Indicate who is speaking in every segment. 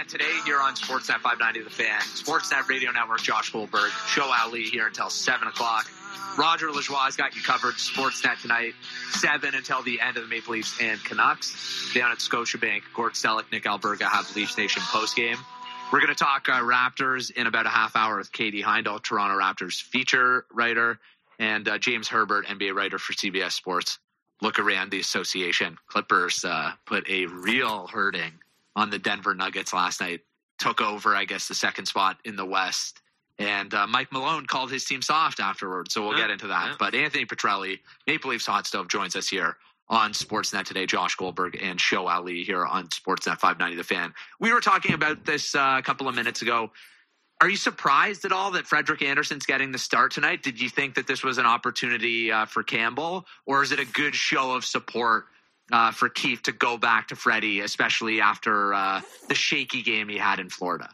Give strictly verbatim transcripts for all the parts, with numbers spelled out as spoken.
Speaker 1: Sportsnet today here on Sportsnet five ninety The Fan. Sportsnet Radio Network, Josh Goldberg, Show Ali here until seven o'clock. Roger Lajoie got you covered. Sportsnet tonight, seven until the end of the Maple Leafs and Canucks. Down at Scotiabank, Gord Stellick, Nick Alberga have Leaf Station postgame. We're going to talk uh, Raptors in about a half hour with Katie Heindel, Toronto Raptors feature writer, and uh, James Herbert, N B A writer for C B S Sports. Look around the association. Clippers uh, put a real hurting on the Denver Nuggets last night. Took over, I guess, the second spot in the West. And uh, Mike Malone called his team soft afterwards, so we'll yeah, get into that. Yeah. But Anthony Petrelli, Maple Leafs Hot Stove, joins us here on Sportsnet today. Josh Goldberg and Show Ali here on Sportsnet five ninety The Fan. We were talking about this uh, a couple of minutes ago. Are you surprised at all that Frederik Andersen's getting the start tonight? Did you think that this was an opportunity uh, for Campbell, or is it a good show of support uh, for Keith to go back to Freddie, especially after uh, the shaky game he had in Florida?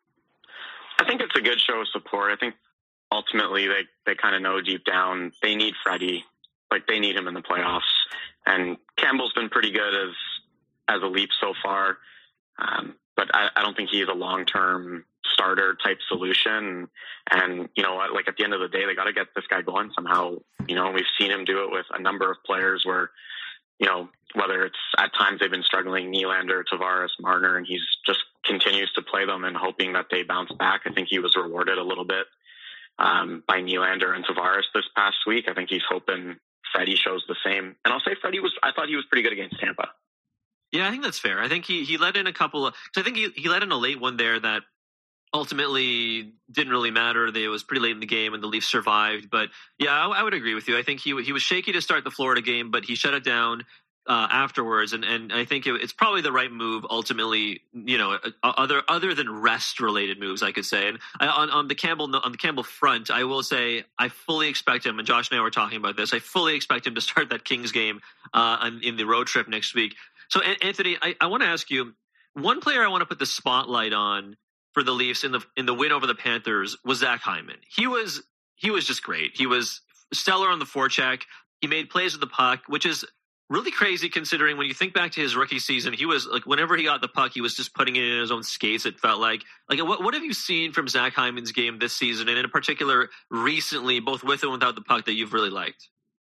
Speaker 2: I think it's a good show of support. I think ultimately they, they kind of know deep down they need Freddie. Like, they need him in the playoffs. And Campbell's been pretty good as as a Leaf so far. Um, but I, I don't think he's a long-term starter type solution. And, you know, like at the end of the day, they got to get this guy going somehow. You know, we've seen him do it with a number of players where, you know, whether it's at times they've been struggling, Nylander, Tavares, Marner, and he's just continues to play them and hoping that they bounce back. I think he was rewarded a little bit um, by Nylander and Tavares this past week. I think he's hoping Freddie shows the same. And I'll say Freddie was, I thought he was pretty good against Tampa.
Speaker 3: Yeah, I think that's fair. I think he, he let in a couple of, so I think he, he let in a late one there that ultimately didn't really matter. They, it was pretty late in the game and the Leafs survived. But yeah, I, I would agree with you. I think he he was shaky to start the Florida game, but he shut it down uh, afterwards. And, and I think it, it's probably the right move ultimately, you know, other other than rest related moves, I could say. And I, on, on the Campbell on the Campbell front, I will say I fully expect him, and Josh and I were talking about this, I fully expect him to start that Kings game uh, in the road trip next week. So Anthony, I, I want to ask you, one player I want to put the spotlight on for the Leafs in the in the win over the Panthers was Zach Hyman. He was he was just great. He was stellar on the forecheck. He made plays with the puck, which is really crazy considering when you think back to his rookie season, he was like, whenever he got the puck, he was just putting it in his own skates. It felt like, like what, what have you seen from Zach Hyman's game this season, and in particular recently, both with and without the puck, that you've really liked?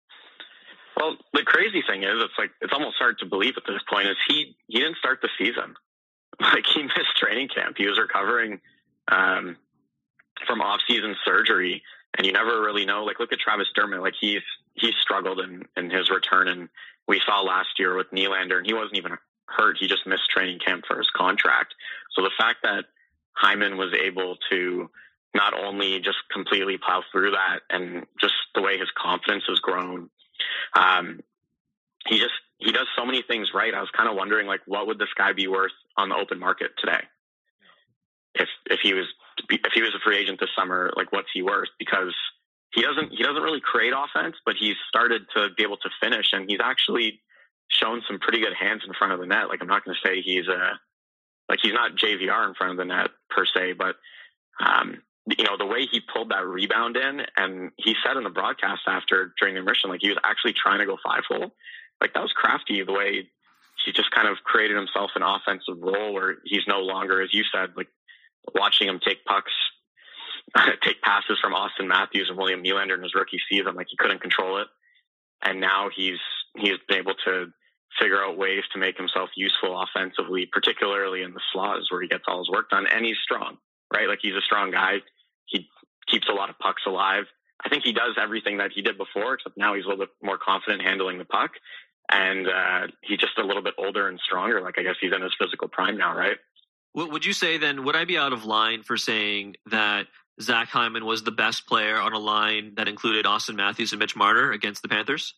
Speaker 2: Well, the crazy thing is, it's like, it's almost hard to believe at this point, is he, he didn't start the season. Like, he missed training camp. He was recovering um, from off-season surgery, and you never really know. Like, look at Travis Dermott. Like, he's he's struggled in, in his return, and we saw last year with Nylander, and he wasn't even hurt. He just missed training camp for his contract. So the fact that Hyman was able to not only just completely plow through that, and just the way his confidence has grown, um, he just he does so many things right. I was kind of wondering, like, what would this guy be worth on the open market today? If if he was if he was a free agent this summer, like, what's he worth? Because he doesn't he doesn't really create offense, but he's started to be able to finish, and he's actually shown some pretty good hands in front of the net. Like, I'm not going to say he's a like he's not J V R in front of the net per se, but um, you know, the way he pulled that rebound in, and he said in the broadcast after during the immersion, like, he was actually trying to go five hole. Like, that was crafty, the way he just kind of created himself an offensive role where he's no longer, as you said, like, watching him take pucks, take passes from Austin Matthews and William Nylander in his rookie season, like, he couldn't control it. And now he's he's been able to figure out ways to make himself useful offensively, particularly in the slots where he gets all his work done. And he's strong, right? Like, he's a strong guy. He keeps a lot of pucks alive. I think he does everything that he did before, except now he's a little bit more confident handling the puck. And uh, he's just a little bit older and stronger. Like, I guess he's in his physical prime now, right?
Speaker 3: Would you say then, would I be out of line for saying that Zach Hyman was the best player on a line that included Austin Matthews and Mitch Marner against the Panthers?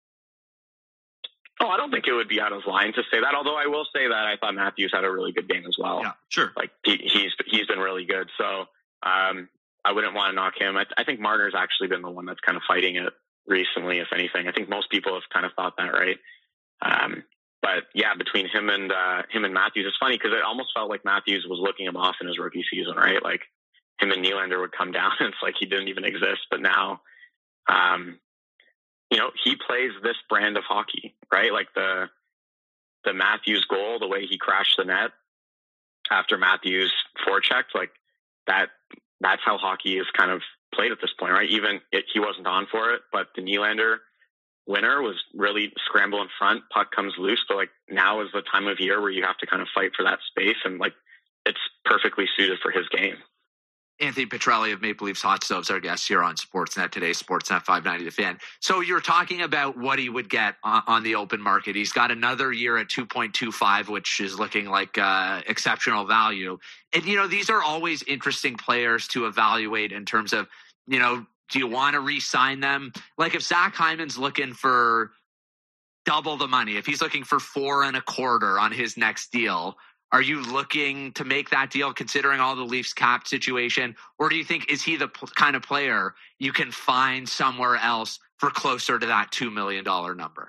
Speaker 2: Oh, I don't think it would be out of line to say that. Although I will say that I thought Matthews had a really good game as well.
Speaker 3: Yeah, sure.
Speaker 2: Like, he, he's he's been really good. So um, I wouldn't want to knock him. I, I think Marner's actually been the one that's kind of fighting it recently, if anything. I think most people have kind of thought that, right? Um, but yeah, between him and uh, him and Matthews, it's funny because it almost felt like Matthews was looking him off in his rookie season, right? Like, him and Nylander would come down, and it's like he didn't even exist. But now, um, you know, he plays this brand of hockey, right? Like the the Matthews goal, the way he crashed the net, after Matthews forechecked, like that, that's how hockey is kind of played at this point, right? Even it, he wasn't on for it, but the Nylander winner was really scramble in front, puck comes loose. But like now is the time of year where you have to kind of fight for that space, and like it's perfectly suited for his game.
Speaker 1: Anthony Petrelli of Maple Leafs Hot Stoves, our guest here on Sportsnet today, Sportsnet five ninety The Fan. So you're talking about what he would get on, on the open market. He's got another year at two point two five, which is looking like uh, exceptional value. And, you know, these are always interesting players to evaluate in terms of, you know, do you want to re-sign them? Like if Zach Hyman's looking for double the money, if he's looking for four and a quarter on his next deal, are you looking to make that deal considering all the Leafs cap situation? Or do you think, is he the p- kind of player you can find somewhere else for closer to that two million dollars number?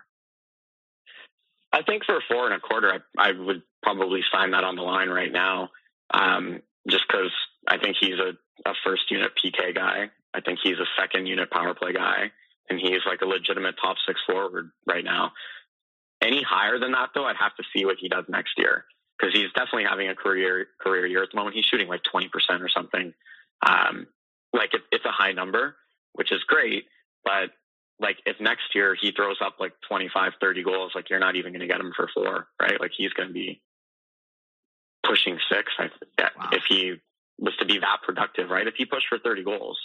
Speaker 2: I think for four and a quarter, I, I would probably sign that on the line right now. Um, just because I think he's a, a first unit P K guy. I think he's a second unit power play guy, and he's like a legitimate top six forward right now. Any higher than that, though, I'd have to see what he does next year. Because he's definitely having a career career year at the moment. He's shooting like twenty percent or something. Um, like it, it's a high number, which is great. But like if next year he throws up like twenty-five, thirty goals, like you're not even going to get him for four, right? Like he's going to be pushing six. I, wow. If he was to be that productive, right? If he pushed for thirty goals.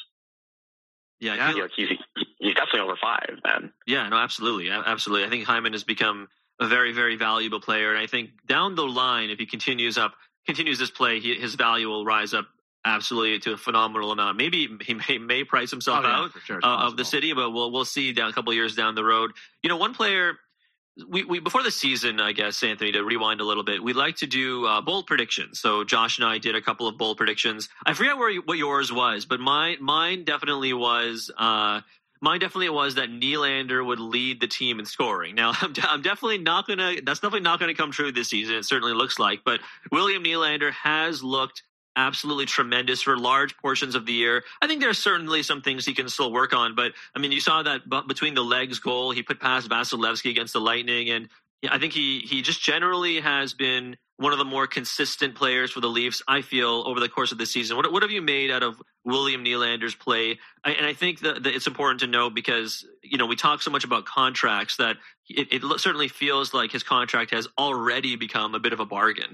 Speaker 3: Yeah,
Speaker 2: yeah. Like he's, he's definitely over five then.
Speaker 3: Yeah, no, absolutely. Absolutely. I think Hyman has become a very, very valuable player. And I think down the line, if he continues up, continues this play, he, his value will rise up absolutely to a phenomenal amount. Maybe he may, may price himself
Speaker 1: oh, yeah,
Speaker 3: out
Speaker 1: sure.
Speaker 3: uh, of the city, but we'll we'll see down a couple of years down the road. You know, one player we, we before the season, I guess, Anthony, to rewind a little bit, we like to do uh, bold predictions. So Josh and I did a couple of bold predictions. I forget where what yours was, but mine mine definitely was. Uh, Mine definitely was that Nylander would lead the team in scoring. Now, I'm, de- I'm definitely not going to – that's definitely not going to come true this season. It certainly looks like. But William Nylander has looked absolutely tremendous for large portions of the year. I think there are certainly some things he can still work on. But, I mean, you saw that b- between the legs goal, he put past Vasilevsky against the Lightning. And yeah, I think he he just generally has been one of the more consistent players for the Leafs, I feel, over the course of the season. What, what have you made out of William Nylander's play? I, and I think that, that it's important to know because, you know, we talk so much about contracts that it, it certainly feels like his contract has already become a bit of a bargain.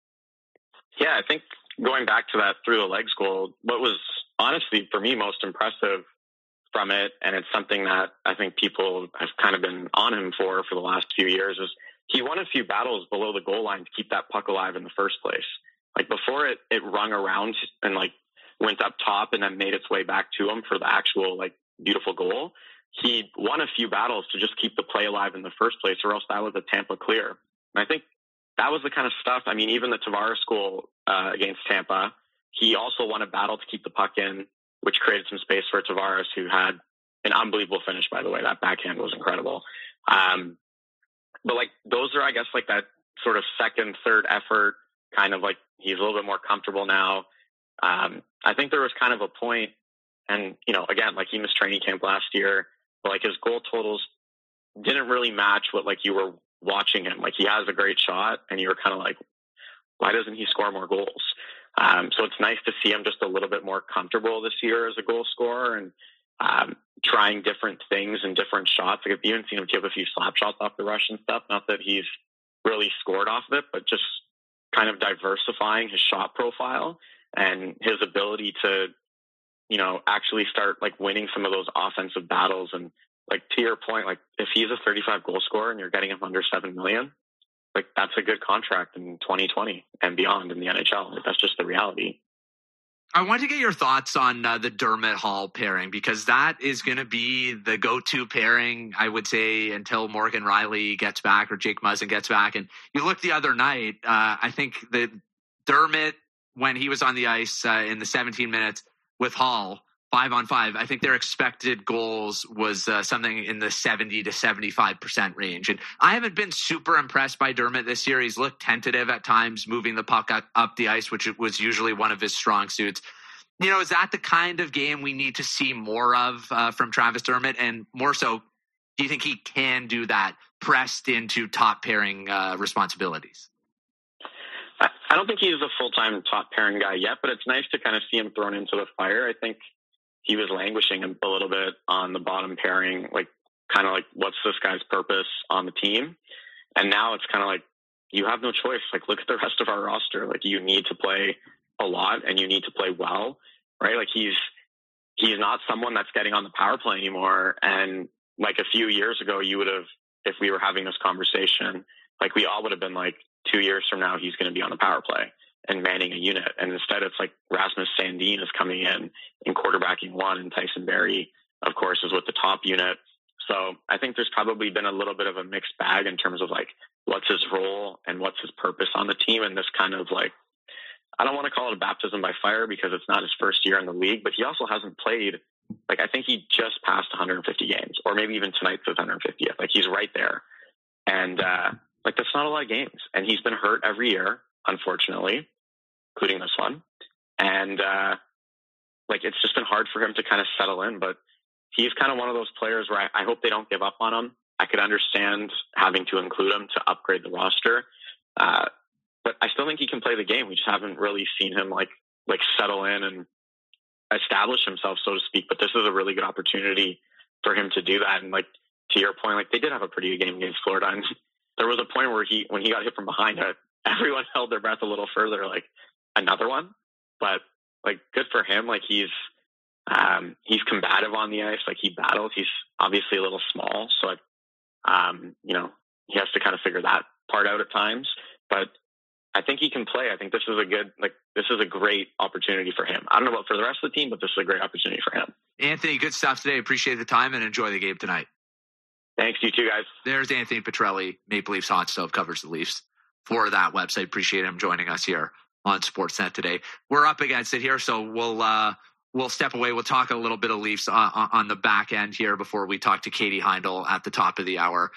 Speaker 2: Yeah, I think going back to that through the legs goal, what was honestly for me most impressive from it, and it's something that I think people have kind of been on him for for the last few years, is he won a few battles below the goal line to keep that puck alive in the first place. Like before it, it rung around and like went up top and then made its way back to him for the actual like beautiful goal. He won a few battles to just keep the play alive in the first place, or else that was a Tampa clear. And I think that was the kind of stuff. I mean, even the Tavares goal uh, against Tampa, he also won a battle to keep the puck in, which created some space for Tavares, who had an unbelievable finish, by the way. That backhand was incredible. Um, but like those are, I guess, like that sort of second, third effort, kind of like he's a little bit more comfortable now. Um, I think there was kind of a point, and, you know, again, like he missed training camp last year, but like his goal totals didn't really match what like you were watching him. Like he has a great shot and you were kind of like, why doesn't he score more goals? Um, so it's nice to see him just a little bit more comfortable this year as a goal scorer and um, trying different things and different shots. Like I've even seen him give a few slap shots off the rush and stuff. Not that he's really scored off of it, but just kind of diversifying his shot profile and his ability to, you know, actually start like winning some of those offensive battles. And like to your point, like if he's a thirty-five goal scorer and you're getting him under seven million, like that's a good contract in twenty twenty and beyond in the N H L. Like, that's just the reality.
Speaker 1: I want to get your thoughts on uh, the Dermott Hall pairing, because that is going to be the go-to pairing, I would say, until Morgan Rielly gets back or Jake Muzzin gets back. And you look the other night, uh, I think that Dermott, when he was on the ice uh, in the seventeen minutes with Hall, five on five, I think their expected goals was uh, something in the seventy to seventy-five percent range. And I haven't been super impressed by Dermott this year. He's looked tentative at times, moving the puck up, up the ice, which was usually one of his strong suits. You know, is that the kind of game we need to see more of uh, from Travis Dermott? And more so, do you think he can do that pressed into top pairing uh, responsibilities?
Speaker 2: I, I don't think he's a full-time top pairing guy yet, but it's nice to kind of see him thrown into the fire. I think he was languishing a little bit on the bottom pairing, like kind of like, what's this guy's purpose on the team? And now it's kind of like, you have no choice. Like, look at the rest of our roster. Like, you need to play a lot and you need to play well, right? Like, he's, he's not someone that's getting on the power play anymore. And like a few years ago, you would have, if we were having this conversation, like we all would have been like, two years from now, he's going to be on the power play and manning a unit. And instead it's like Rasmus Sandin is coming in and quarterbacking one, and Tyson Barrie, of course, is with the top unit. So I think there's probably been a little bit of a mixed bag in terms of like, what's his role and what's his purpose on the team. And this kind of like, I don't want to call it a baptism by fire because it's not his first year in the league, but he also hasn't played. Like, I think he just passed one hundred fifty games, or maybe even tonight's his one hundred fiftieth. Like, he's right there. And, uh, like, that's not a lot of games. And he's been hurt every year, unfortunately, including this one. And, uh, like, it's just been hard for him to kind of settle in, but he's kind of one of those players where I, I hope they don't give up on him. I could understand having to include him to upgrade the roster. Uh, but I still think he can play the game. We just haven't really seen him like, like settle in and establish himself, so to speak. But this is a really good opportunity for him to do that. And like, to your point, like they did have a pretty good game against Florida. And there was a point where he, when he got hit from behind, uh, everyone held their breath a little further, like another one. But like, good for him. Like he's, um, he's combative on the ice. Like he battles. He's obviously a little small, so like, um, you know, he has to kind of figure that part out at times. But I think he can play. I think this is a good, like, this is a great opportunity for him. I don't know about for the rest of the team, but this is a great opportunity for him.
Speaker 1: Anthony, good stuff today. Appreciate the time and enjoy the game tonight.
Speaker 2: Thanks, you too, guys.
Speaker 1: There's Anthony Petrelli, Maple Leafs Hot Stove, covers the Leafs for that website. Appreciate him joining us here on Sportsnet today. We're up against it here, so we'll uh, we'll step away. We'll talk a little bit of Leafs on, on the back end here before we talk to Katie Heindl at the top of the hour.